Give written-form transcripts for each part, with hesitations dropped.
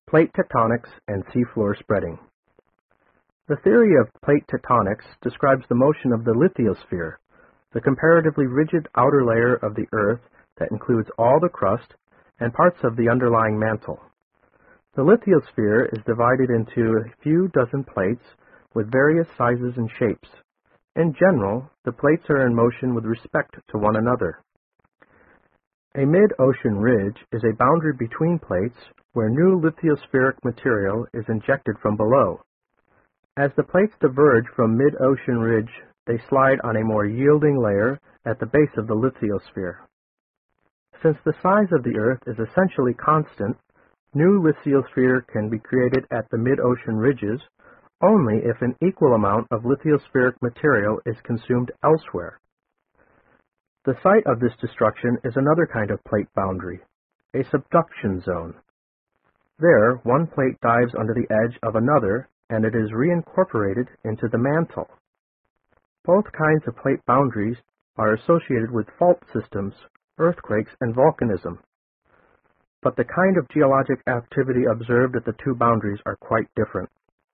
Plate tectonics and seafloor spreading. The theory of plate tectonics describes the motion of the lithosphere, the comparatively rigid outer layer of the Earth that includes all the crust and parts of the underlying mantle. The lithosphere is divided into a few dozen plates with various sizes and shapes. In general, the plates are in motion with respect to one another. A mid-ocean ridge is a boundary between plates where new lithospheric material is injected from below. As the plates diverge from mid-ocean ridge, they slide on a more yielding layer at the base of the lithosphere. Since the size of the Earth is essentially constant, new lithosphere can be created at the mid-ocean ridges only if an equal amount of lithospheric material is consumed elsewhere. The site of this destruction is another kind of plate boundary, a subduction zone. There, one plate dives under the edge of another, and it is reincorporated into the mantle. Both kinds of plate boundaries are associated with fault systems, earthquakes, and volcanism. But the kind of geologic activity observed at the two boundaries are quite different.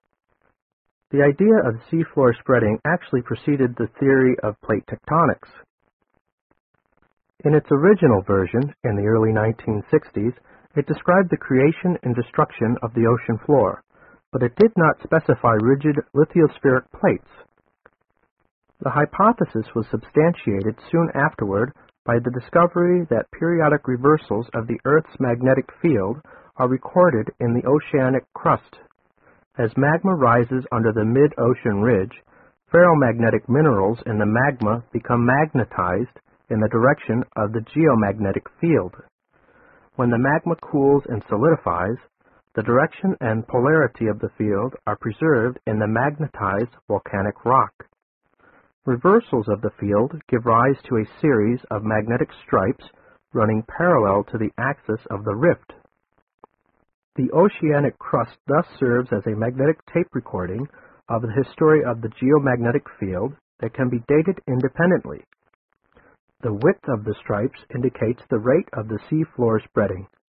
The idea of seafloor spreading actually preceded the theory of plate tectonics. In its original version, in the early 1960s, it described the creation and destruction of the ocean floor, but it did not specify rigid lithospheric plates. The hypothesis was substantiated soon afterward by the discovery that periodic reversals of the Earth's magnetic field are recorded in the oceanic crust. As magma rises under the mid-ocean ridge, ferromagnetic minerals in the magma become magnetized in the direction of the geomagnetic field. When the magma cools and solidifies, the direction and polarity of the field are preserved in the magnetized volcanic rock. Reversals of the field give rise to a series of magnetic stripes running parallel to the axis of the rift. The oceanic crust thus serves as a magnetic tape recording of the history of the geomagnetic field that can be dated independently. The width of the stripes indicates the rate of the seafloor spreading.